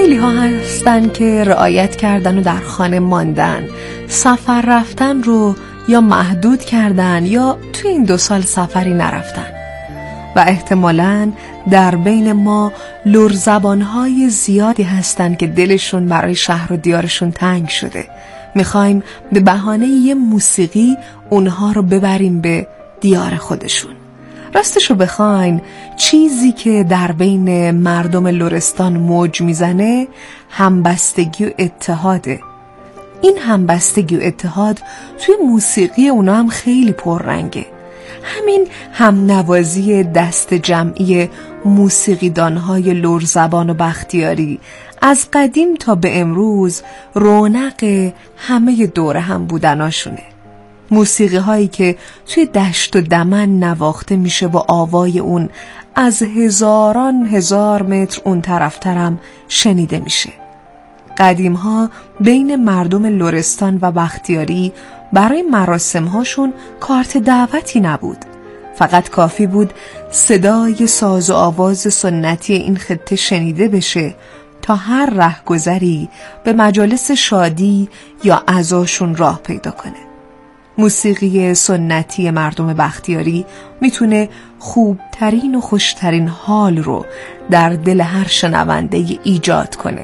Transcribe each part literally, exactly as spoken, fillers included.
خیلی ها هستن که رعایت کردن و در خانه ماندن، سفر رفتن رو یا محدود کردن یا تو این دو سال سفری نرفتن و احتمالاً در بین ما لرزبان‌های زیادی هستن که دلشون برای شهر و دیارشون تنگ شده. میخوایم به بهانه یه موسیقی اونها رو ببریم به دیار خودشون. راستشو بخواین چیزی که در بین مردم لرستان موج میزنه همبستگی و اتحاده. این همبستگی و اتحاد توی موسیقی اونا هم خیلی پررنگه. همین همنوازی دست جمعی موسیقیدانهای لرزبان و بختیاری از قدیم تا به امروز رونق همه دوره هم بودناشونه. موسیقی هایی که توی دشت و دمن نواخته میشه و آوای اون از هزاران هزار متر اون طرفترم شنیده میشه. قدیم ها بین مردم لرستان و بختیاری برای مراسم هاشون کارت دعوتی نبود. فقط کافی بود صدای ساز و آواز سنتی این خطه شنیده بشه تا هر رهگذری به مجالس شادی یا عزاشون راه پیدا کنه. موسیقی سنتی مردم بختیاری میتونه خوبترین و خوشترین حال رو در دل هر شنونده ایجاد کنه.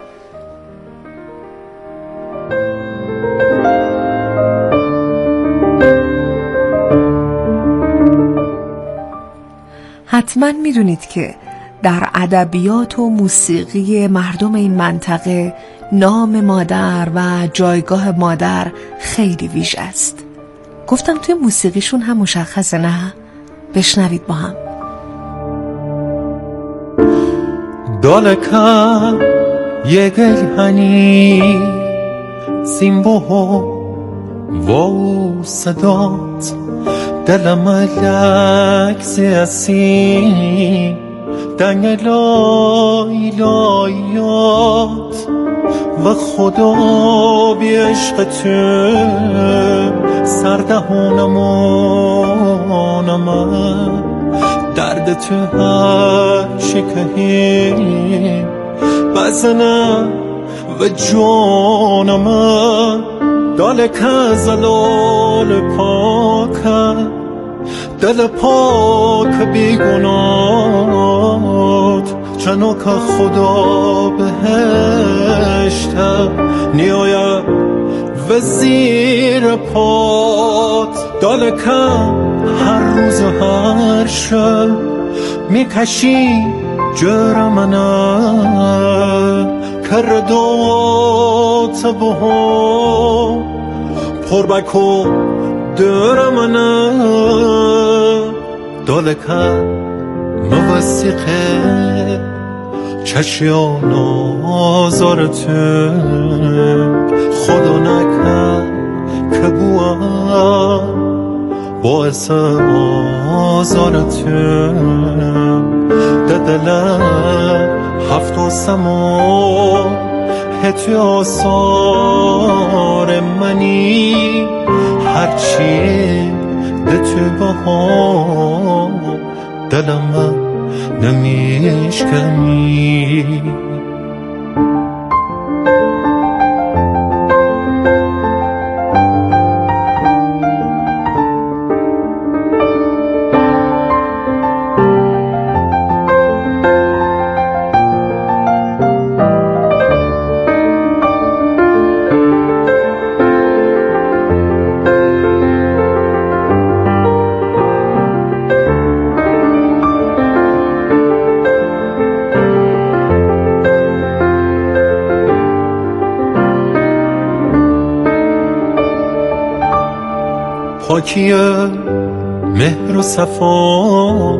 حتما میدونید که در ادبیات و موسیقی مردم این منطقه نام مادر و جایگاه مادر خیلی ویژه است. گفتم توی موسیقیشون هم مشخصه، نه؟ بشنوید با هم. دالکا یگلهنی سیمبوه و صدات دلم لکس اسی دنگ لای لایات و خدا بی عشق تو سردهونمونم درد تو هر شکهی بزنم و جانم دالک زلال پاک دل پاک بیگنات چنو که خدا بهشت نیاید و زیر پات دالکم هر روز و هر شب میکشی جرمنه کر دوات بها پربکو درمنه دالکم موسیقه چشیان آزارته خدا نکن که بوام باعث آزارته ددلم هفت و سمان هتی آثار منی هرچی ده تو بها دلم نمیشکنی پاکی مهر و صفا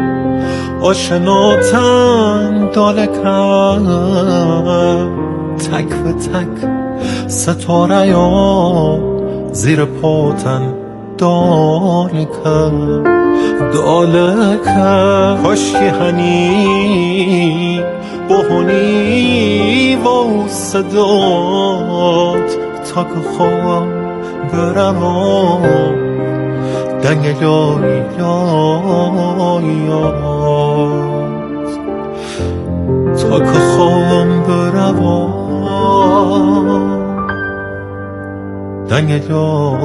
آشناتن دالکم تک و تک ستاره یا زیر پاتن دالکم دالکم کاشکی هنی بهونی و صدات تا که خوام برم دنگ لای لایات تا که خوام بروا دنگ یا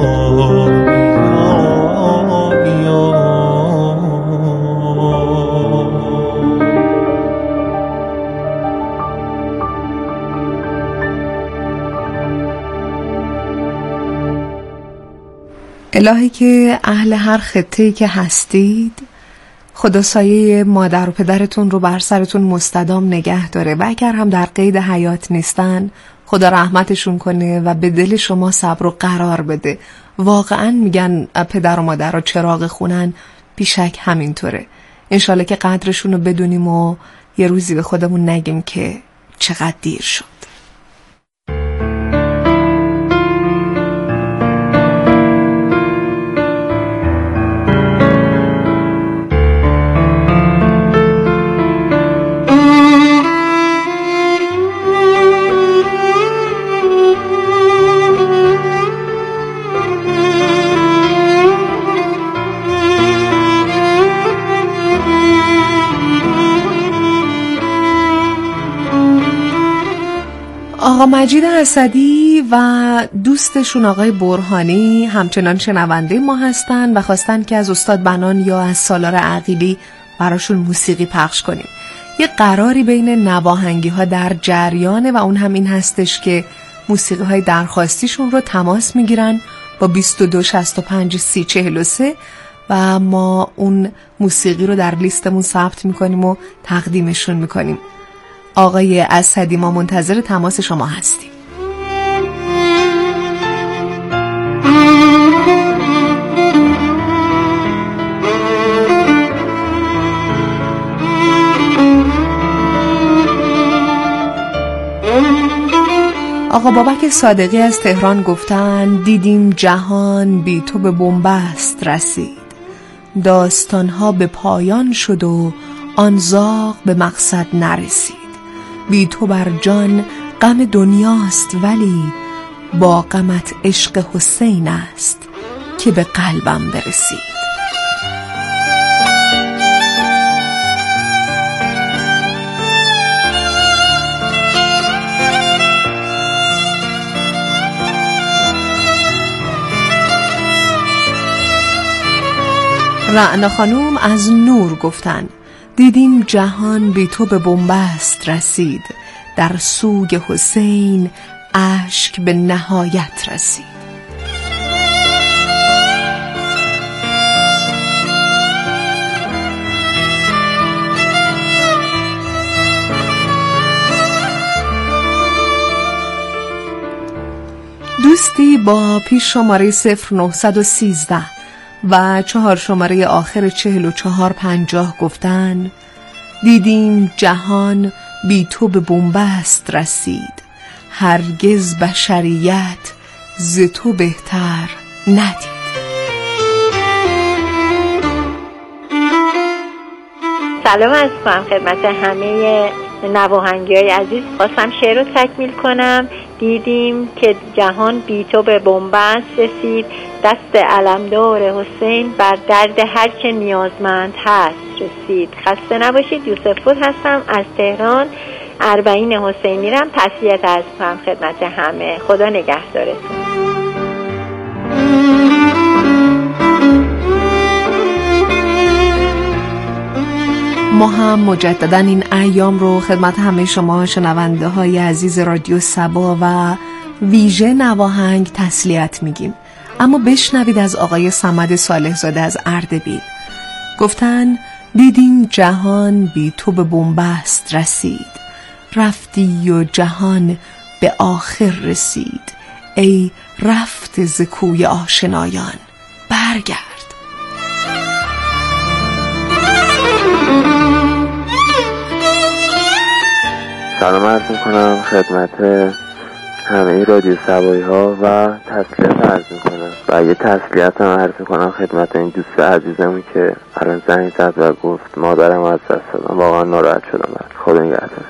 یا الهی که اهل هر خطه‌ای که هستید، خدا سایه مادر و پدرتون رو بر سرتون مستدام نگه داره و اگر هم در قید حیات نیستن خدا رحمتشون کنه و به دل شما صبر و قرار بده. واقعا میگن پدر و مادر رو چراغ خونن، بیشک همینطوره. انشالله که قدرشون رو بدونیم و یه روزی به خودمون نگیم که چقدر دیر شد. آقا مجید اسدی و دوستشون آقای برهانی همچنان شنونده ما هستن و خواستن که از استاد بنان یا از سالار عقیلی براشون موسیقی پخش کنیم. یه قراری بین نواهنگی ها در جریانه و اون هم این هستش که موسیقی های درخواستیشون رو تماس میگیرن با بیست و دو شصت و پنج سی چهل و سه و ما اون موسیقی رو در لیستمون ثبت میکنیم و تقدیمشون میکنیم. آقای اسدی، ما منتظر تماس شما هستیم. آقا بابک صادقی از تهران گفتن دیدیم جهان بی تو به بنبست رسید، داستانها به پایان شد و آن زاغ به مقصد نرسید. بی تو بر جان غم دنیاست ولی با غمت عشق حسین است که به قلبم برسید. رعنا خانوم از نور گفتن دیدیم جهان بی تو به بنبست رسید، در سوگ حسین اشک به نهایت رسید. دوستی با پیش شماره صفر نهصد و سیزده و چهار شماره آخر چهل و چهار پنجاه گفتن دیدیم جهان بی تو به بنبست رسید، هرگز بشریت ز تو بهتر ندید. سلام عرض می‌کنم خدمت همه نواهنگی‌های عزیز. خواستم شعر رو تکمیل کنم. دیدیم که جهان بی تو به بنبست رسید، دست علمدار حسین بر درد هر که نیازمند هست رسید. خسته نباشید. یوسف پور هستم از تهران. اربعین حسینی رم تسلیت عرض می‌کنم خدمت همه. خدا نگهدارتون. ما هم مجددا این ایام رو خدمت همه شما شنونده های عزیز رادیو سبا و ویژه نواهنگ تسلیت میگیم. اما بشنوید از آقای صمد صالح زاده از اردبیل. گفتن دیدیم جهان بی تو به بنبست رسید، رفتی و جهان به آخر رسید، ای رفت ز کوی آشنایان برگرد. سلام عرض میکنم خدمت همه رادیو سبایی ها و تسلیت عرض میکنم و یه تسلیت هم عرض میکنم خدمت این دوست عزیزمون که الان زنگ زد و گفت مادرم از دست دادم. واقعا ناراحت شدم. خدا نگهدار.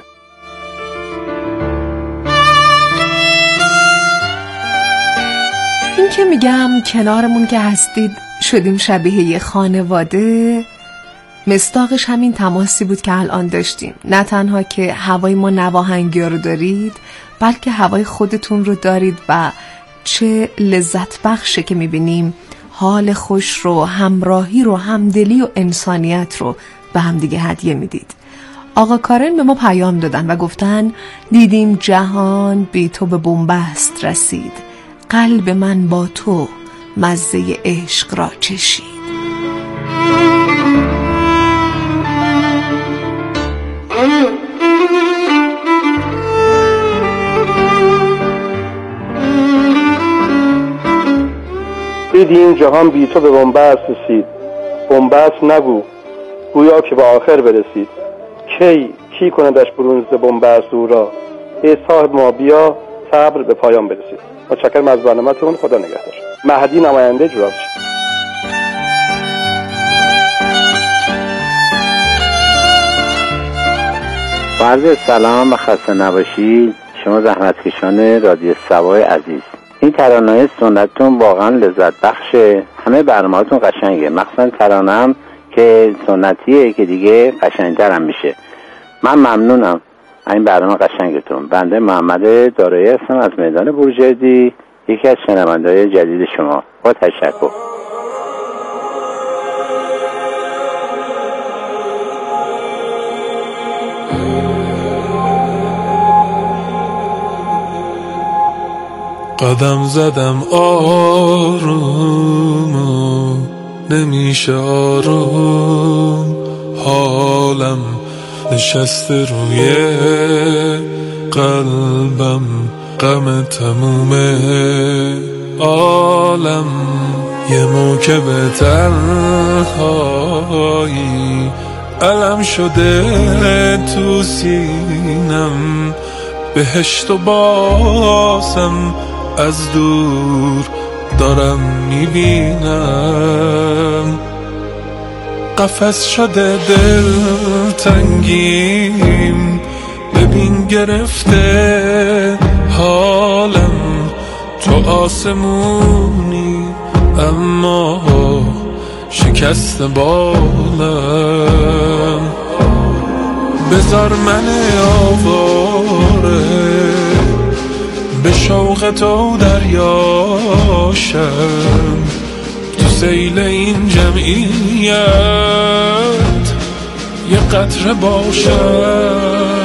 این که میگم کنارمون که هستید شدیم شبیه یه خانواده، مصداقش همین تماسی بود که الان داشتیم. نه تنها که هوای ما نواهنگی رو دارید، بلکه هوای خودتون رو دارید و چه لذت بخشه که میبینیم حال خوش رو، همراهی رو، همدلی و انسانیت رو به هم دیگه هدیه میدید. آقا کارن به ما پیام دادن و گفتن دیدیم جهان بی تو به بنبست رسید، قلب من با تو مزه عشق را چشید. دیدیم جهان بی تو به بنبست رسید، بنبست نگو گویا که به آخر برسید. کی کی کندش برون ز بنبست او را، ای صاحب ما بیا صبر به پایان برسید. متشکرم از برنامه‌تون، خدا نگهدار. مهدی نماینده جورابچی. عرض سلام و خسته نباشید شما زحمتکشان رادیو سبای عزیز. این ترانه سنتتون واقعا لذت بخشه، همه برنامه‌تون قشنگه، مخصوصا ترانه‌ام که سنتیه که دیگه قشنگ‌تر هم میشه. من ممنونم این برنامه قشنگتون. بنده محمد دارایی هستم از میدان بورژردی، یکی از شنونده‌های جدید شما. با تشکر. قدم زدم آروم و نمیشه آروم، حالم نشسته روی قلبم، غم تمومه عالم، یه موکب تنهایی علم شده تو سینم، بهشت و بازم از دور دارم میبینم، قفس شده دل تنگیم، ببین گرفته حالم، تو آسمونی اما شکست بالم، بذار من آواره به شوق تو دریاشم، تو سیل این جمعیت یه قطره باشم.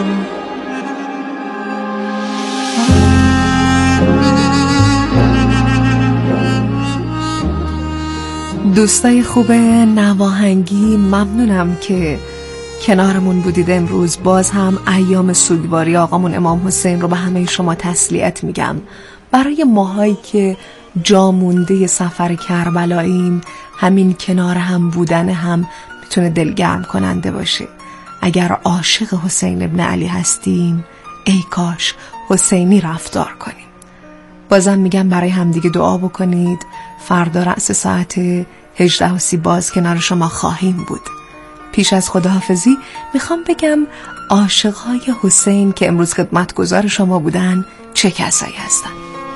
دوستای خوب نواهنگی، ممنونم که کنارمون بودید امروز. باز هم ایام سوگواری آقامون امام حسین رو به همه شما تسلیت میگم. برای ماهایی که جا مونده سفر کربلاییم، همین کنار هم بودن هم میتونه دلگرم کننده باشه. اگر عاشق حسین ابن علی هستیم، ای کاش حسینی رفتار کنیم. بازم میگم برای همدیگه دعا بکنید. فردا رأس ساعت هجده و سی باز کنار شما خواهیم بود. پیش از خداحافظی میخوام بگم عاشقهای حسین که امروز خدمتگزار شما بودن چه کسایی هستن.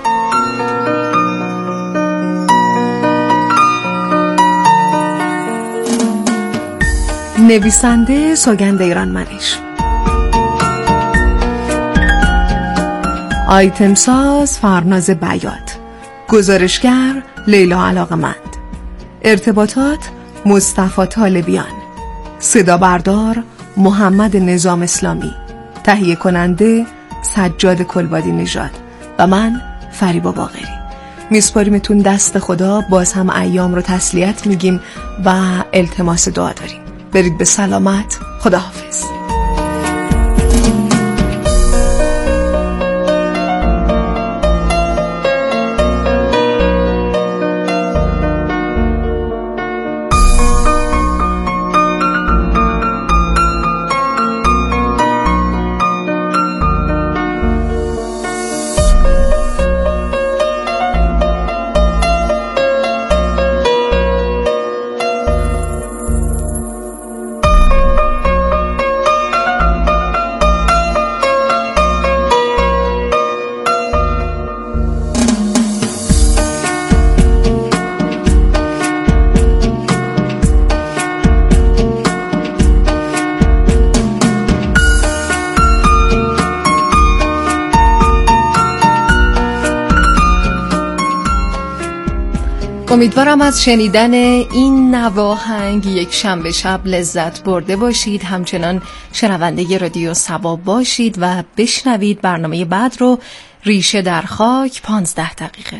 نویسنده سوگند ایرانمنش، آیتم ساز فرناز بیات، گزارشگر لیلا علاقمند، ارتباطات مصطفی طالبیان، صدا بردار محمد نظام اسلامی، تهیه کننده سجاد کلبادی نژاد و من فریبا باقری. میسپاریمتون دست خدا. باز هم ایام رو تسلیت میگیم و التماس دعا داریم. برید به سلامت. خداحافظ. امیدوارم از شنیدن این نواهنگ یک شنبه شب لذت برده باشید. همچنان شنونده رادیو سبا باشید و بشنوید برنامه بعد رو. ریشه در خاک، پانزده دقیقه.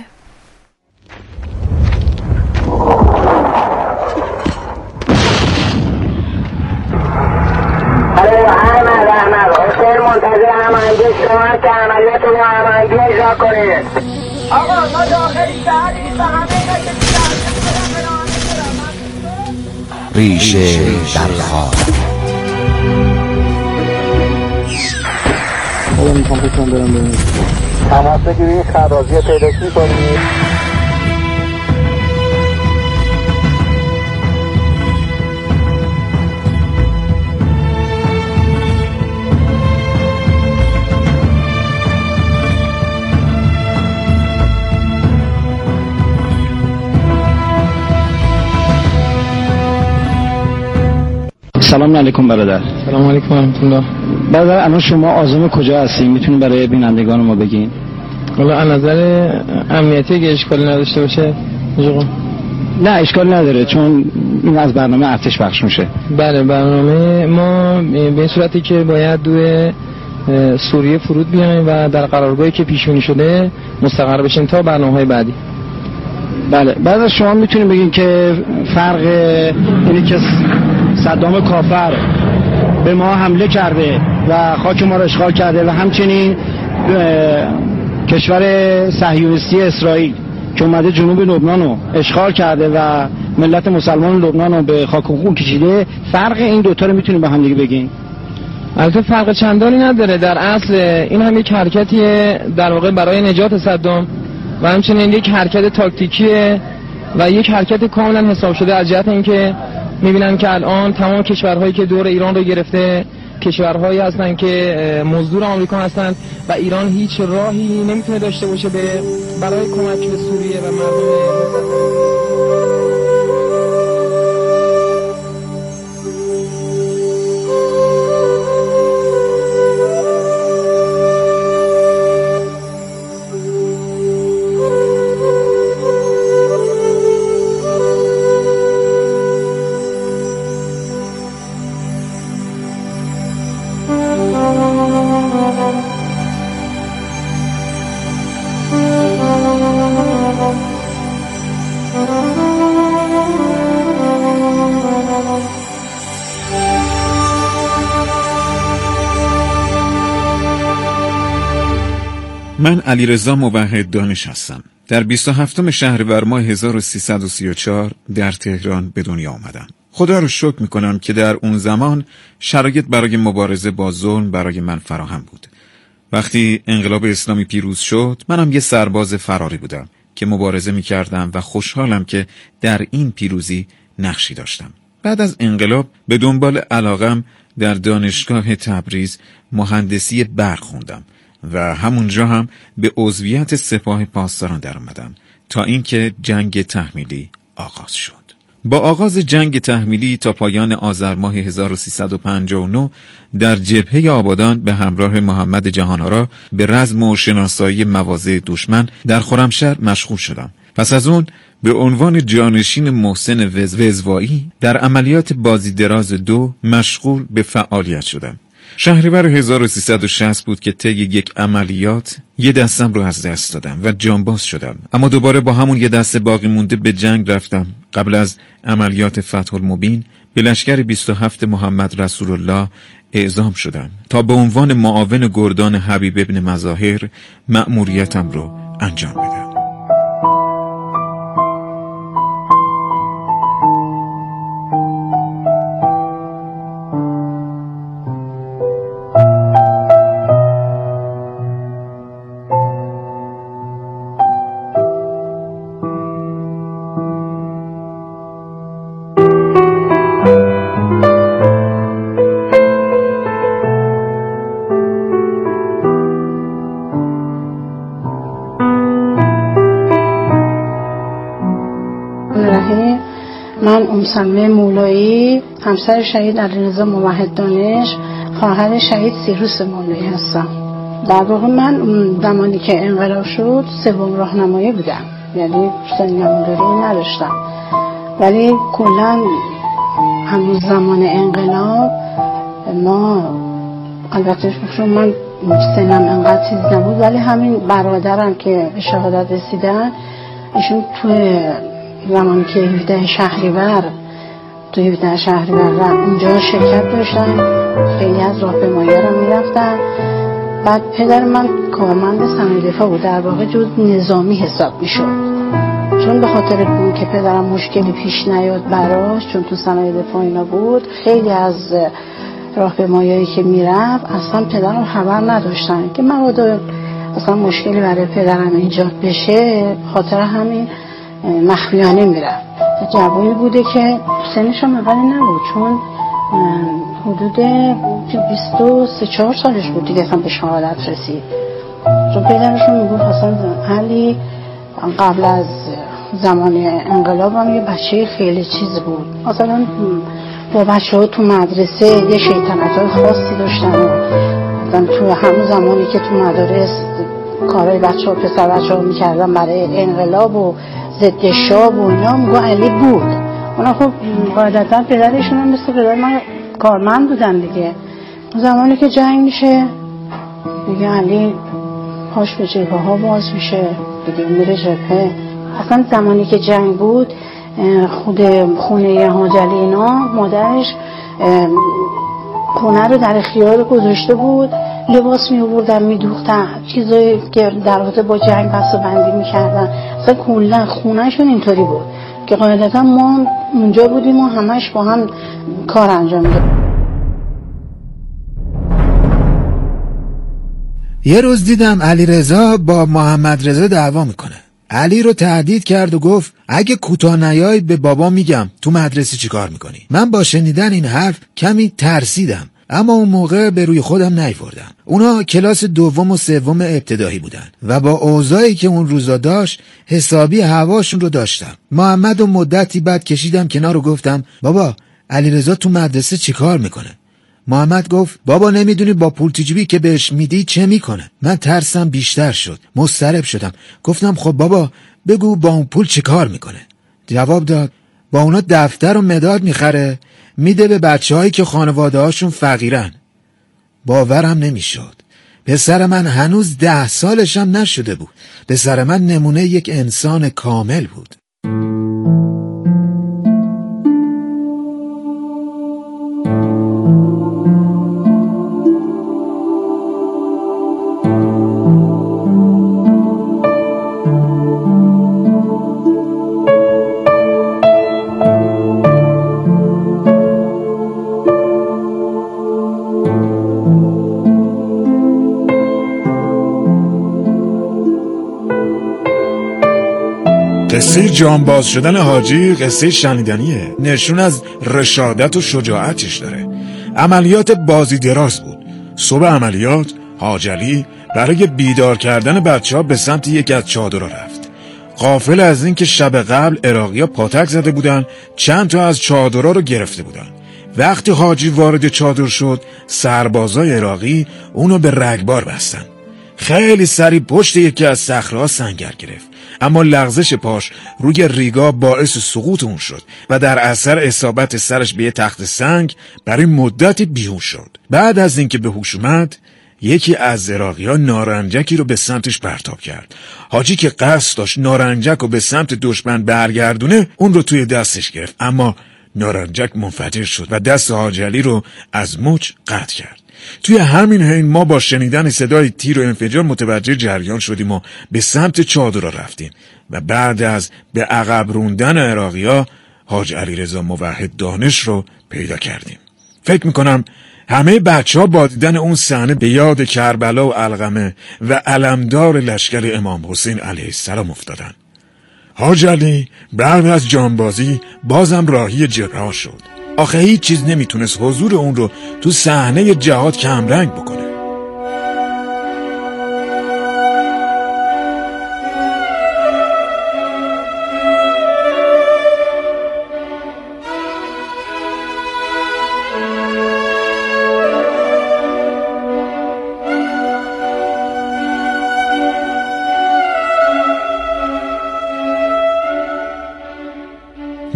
احمد احمد حسین منتظر هماهنگی شما که عملیات رو هماهنگی اجرا کنید. آقا ما داخل شهریم و همه اینا که ریشه در خاک. حالا میخوام بکنم برم برم تماس بگیرید، خرازی پیداکی کنید. سلام علیکم برادر. سلام علیکم و رحمت الله. برادر الان شما عازم کجا هستین؟ میتونین برای بینندگان ما بگین؟ والا از نظر امنیتی که اشکالی نداشته باشه جوقا. نه اشکال نداره چون این از برنامه ارتش پخش میشه. بله برنامه ما به این صورتی که باید دو سوریه فرود بیایم و در قرارگاهی که پیش بینی شده مستقر بشیم تا برنامه‌های بعدی. بله بعد از شما میتونیم بگین که فرق اینی که صدام کافر به ما حمله کرده و خاک ما را اشغال کرده و همچنین کشور صهیونیستی اسرائیل که اومده جنوب لبنان رو اشغال کرده و ملت مسلمان لبنان رو به خاک و خون کشیده، فرق این دوتا رو میتونیم با هم دیگه بگین؟ البته فرق چندانی نداره. در اصل این هم یک حرکتیه در واقع برای نجات صدام و همچنین یک حرکت تاکتیکیه و یک حرکت کاملا حساب شده از جهت اینکه میبینن که الان تمام کشورهایی که دور ایران رو گرفته کشورهایی هستن که مزدور آمریکا هستن و ایران هیچ راهی نمیتونه داشته باشه به برای کمک به سوریه و مردم. من علیرضا موحد دانش هستم. در بیست و هفتم شهریور ماه هزار و سیصد و سی و چهار در تهران به دنیا آمدم. خدا رو شکر میکنم که در اون زمان شرایط برای مبارزه با ظلم برای من فراهم بود. وقتی انقلاب اسلامی پیروز شد، منم یه سرباز فراری بودم که مبارزه میکردم و خوشحالم که در این پیروزی نقشی داشتم. بعد از انقلاب به دنبال علاقم در دانشگاه تبریز مهندسی برق خوندم و همونجا هم به عضویت سپاه پاسداران در اومدم تا اینکه جنگ تحمیلی آغاز شد. با آغاز جنگ تحمیلی تا پایان آذر ماه هزار و سیصد و پنجاه و نه در جبهه آبادان به همراه محمد جهان‌آرا به رزم و شناسایی مواضع دشمن در خرمشهر مشغول شدم. پس از اون به عنوان جانشین محسن وزوایی در عملیات بازی دراز دو مشغول به فعالیت شدم. شهریور هزار و سیصد و شصت بود که طی یک عملیات یه دستم رو از دست دادم و جانباز شدم، اما دوباره با همون یه دست باقی مونده به جنگ رفتم. قبل از عملیات فتح المبین به لشکر بیست و هفت محمد رسول الله اعزام شدم تا به عنوان معاون گردان حبیب ابن مظاهر مأموریتم رو انجام بدم. من امسمه مولایی، همسر شهید علیرضا موحد دانش، خواهر شهید سیروس مولایی هستم. در واقع من زمانی که انقلاب شد سوم راهنمایی بودم یعنی سن نموداری نداشتم. ولی کلا همون زمان انقلاب ما، البته چون من سنم انقدر چیز نبود، ولی همین برادرم که به شهادت رسیدن ایشون توی زمانی که هفده شهریور توی هفده شهریور اونجا شرکت داشتن، خیلی از راهپیمایی‌ها رو میرفتن. بعد پدر من کارمند صنایع دفاع بود، در واقع جز نظامی حساب میشد. چون به خاطر اون که پدرم مشکلی پیش نیاد براش، چون تو صنایع دفاع اینا بود، خیلی از راهپیمایی‌هایی که میرفت اصلا پدرم خبر نداشتن که مبادا اصلا مشکلی برای پدرم ایجاد بشه، خاطر همین مخفیانه میرفت. جوانی بوده که سنش هم اولی نبود، چون حدود بیست و سه چهار سالش بود دیگه اصلا به شهادت رسید. چون پدرشون میگفت اصلا علی قبل از زمان انقلاب هم یه بچه خیلی چیز بود، مثلا با بچه ها تو مدرسه یه شیطنت های خاصی داشتن و تو همون زمانی که تو مدارس کارهای بچه ها پسر بچه ها میکردن برای انقلاب و ضد شاه و اینا، میگو علی بود. اونا خب قاعدتا پدرشون هم مثل پدر من کارمند بودن دیگه. زمانی که جنگ میشه میگه علی پاش به جبهه ها باز میشه دیگه، میره جبهه. اصلا زمانی که جنگ بود خود خونه حاج علی اینا مادرش خونه رو در اختیار گذاشته بود، لباس می آوردن میدوختن، چیزایی که در رابطه با جنگ بسته بندی میکردن. اصلا کلا خونهشون اینطوری بود که قاعدتا ما اونجا بودیم و همش با هم کار انجام میدادیم. یه روز دیدم علیرضا با محمد رضا دعوا میکنه. علی رو تهدید کرد و گفت اگه کوتاه نیای به بابا میگم تو مدرسه چی کار میکنی. من با شنیدن این حرف کمی ترسیدم، اما اون موقع به روی خودم نیاوردم. اونا کلاس دوم و سوم ابتدایی بودن و با اوضاعی که اون روزا داشت حسابی هواشون رو داشتم. محمد و مدتی بعد کشیدم کنار و گفتم بابا علیرضا تو مدرسه چی کار میکنه؟ محمد گفت بابا نمیدونی با پول تجیبی که بهش میدی چه میکنه؟ من ترسم بیشتر شد، مضطرب شدم. گفتم خب بابا بگو با اون پول چه کار میکنه؟ جواب داد با اونا دفتر و مداد میخره میده به بچه هایی که خانواده هاشون فقیرن. باورم نمیشد. پسر من هنوز ده سالشم نشده بود. پسر من نمونه یک انسان کامل بود. قصه جانباز شدن حاجی قصه شنیدنیه، نشون از رشادت و شجاعتش داره. عملیات بازی دراز بود. صبح عملیات حاج علی برای بیدار کردن بچه ها به سمت یکی از چادرها رفت. غافل از این که شب قبل عراقی‌ها پاتک زده بودن، چند تا از چادرها رو گرفته بودن. وقتی حاجی وارد چادر شد سربازای عراقی اونو به رگبار بستن. خیلی سریع پشت یکی از صخره‌ها سنگر گرفت، اما لغزش پاش روی ریگا باعث سقوط اون شد و در اثر اصابت سرش به یه تخت سنگ برای مدتی بیهوش شد. بعد از اینکه به هوش اومد یکی از عراقی‌ها نارنجکی رو به سمتش پرتاب کرد. حاجی که قصد داشت نارنجک رو به سمت دشمن برگردونه اون رو توی دستش گرفت، اما نارنجک منفجر شد و دست حاج علی رو از مچ قطع کرد. توی همین حین ما با شنیدن صدای تیر و انفجار متوجه جریان شدیم و به سمت چادرها رفتیم و بعد از به عقب روندن عراقی‌ها حاج علیرضا موحد دانش رو پیدا کردیم. فکر میکنم همه بچه ها با دیدن اون صحنه به یاد کربلا و علقمه و علمدار لشکر امام حسین علیه السلام افتادن. حاج علی بعد از جانبازی بازم راهی جبهه شد. آخه هیچ چیز نمیتونست حضور اون رو تو صحنه جهاد کمرنگ بکنه.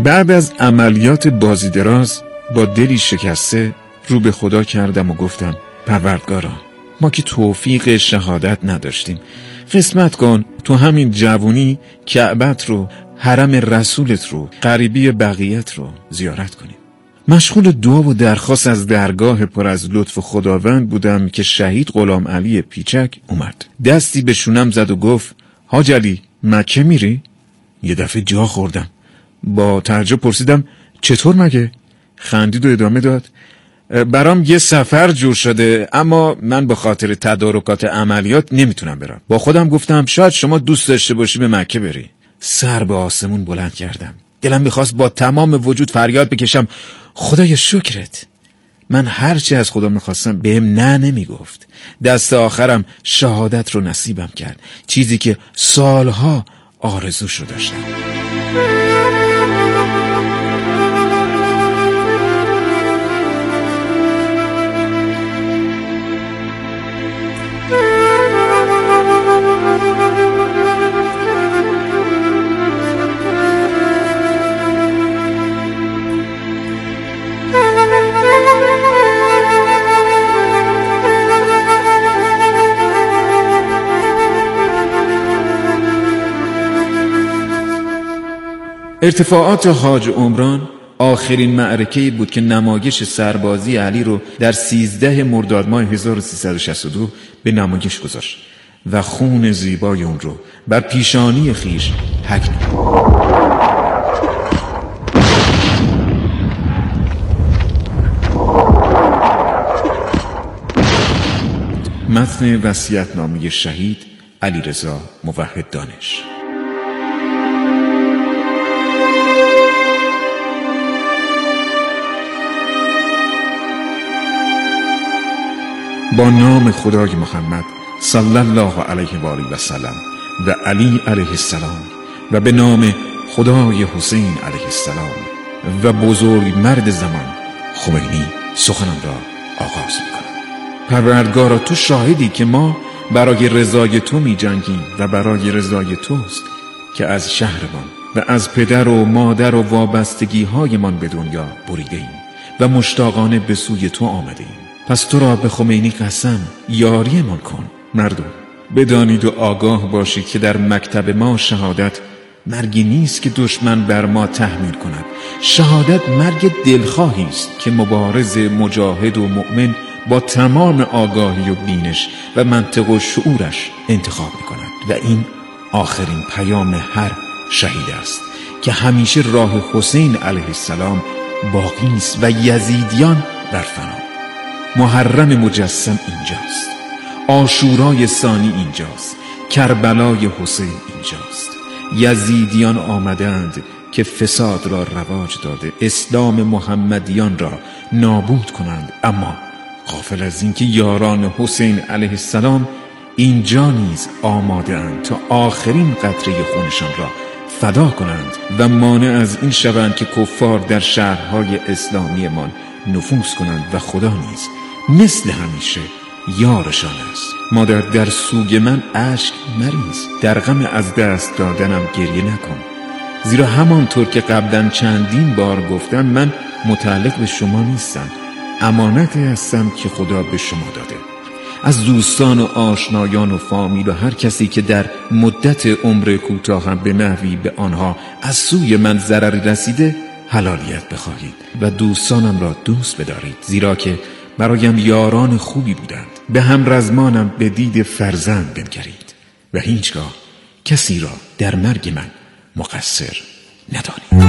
بعد از عملیات بازی دراز با دلی شکسته رو به خدا کردم و گفتم پروردگارا، ما که توفیق شهادت نداشتیم، قسمت کن تو همین جوونی کعبت رو، حرم رسولت رو، غریبی بقیت رو زیارت کنیم. مشغول دعا و درخواست از درگاه پر از لطف خداوند بودم که شهید غلام علی پیچک اومد. دستی به شونم زد و گفت حاج علی مکه میری؟ یه دفعه جا خوردم. با تعجب پرسیدم چطور مگه؟ خندید و ادامه داد برام یه سفر جور شده، اما من به خاطر تدارکات عملیات نمیتونم برم. با خودم گفتم شاید شما دوست داشته باشی به مکه بری. سر به آسمون بلند کردم. دلم میخواست با تمام وجود فریاد بکشم خدایا شکرت. من هرچی از خدا میخواستم بهم نه نمیگفت. دست آخرم شهادت رو نصیبم کرد، چیزی که سالها آرزوش رو داشتم. ارتفاعات حاج عمران آخرین معرکه‌ای بود که نمایش سربازی علی رو در سیزده مرداد ماه هزار و سیصد و شصت و دو به نمایش گذاشت و خون زیبای اون رو بر پیشانی خیش حک نمود. متن وصیت‌نامه شهید علیرضا موحد دانش. با نام خدای محمد صلی الله علیه و آله و سلم و علی علیه السلام و به نام خدای حسین علیه السلام و بزرگ مرد زمان خمینی سخنم را آغاز می‌کنم. پروردگارا تو شاهدی که ما برای رضای تو می جنگیم و برای رضای توست که از شهرمان و از پدر و مادر و وابستگی هایمان به دنیا بریده ایم و مشتاقانه به سوی تو آمده ایم. پس تو را به خمینی قسم یاریمان کن. مردم بدانید و آگاه باشید که در مکتب ما شهادت مرگی نیست که دشمن بر ما تحمیل کند. شهادت مرگ دلخواهی است که مبارز مجاهد و مؤمن با تمام آگاهی و بینش و منطق و شعورش انتخاب می‌کند و این آخرین پیام هر شهید است که همیشه راه حسین علیه السلام باقی است و یزیدیان بر فنا. محرم مجسم اینجاست، عاشورای ثانی اینجاست، کربلای حسین اینجاست. یزیدیان آمدند که فساد را رواج داده، اسلام محمدیان را نابود کنند، اما غافل از این که یاران حسین علیه السلام اینجا نیز آماده اند تا آخرین قطره خونشان را فدا کنند و مانع از این شوند که کفار در شهرهای اسلامی من نفوذ کنند و خدا نیز مثل همیشه یارشان است. مادر در سوگ من اشک مریز، در غم از دست دادنم گریه نکن، زیرا همانطور که قبلا چندین بار گفتم من متعلق به شما نیستم، امانتی هستم که خدا به شما داده. از دوستان و آشنایان و فامیل و هر کسی که در مدت عمر کوتاهم به نحوی به آنها از سوی من ضرری رسیده حلالیت بخواهید و دوستانم را دوست بدارید، زیرا که برایم یاران خوبی بودند. به هم رزمانم به دید فرزند بنگرید و هیچگاه کسی را در مرگ من مقصر ندانید.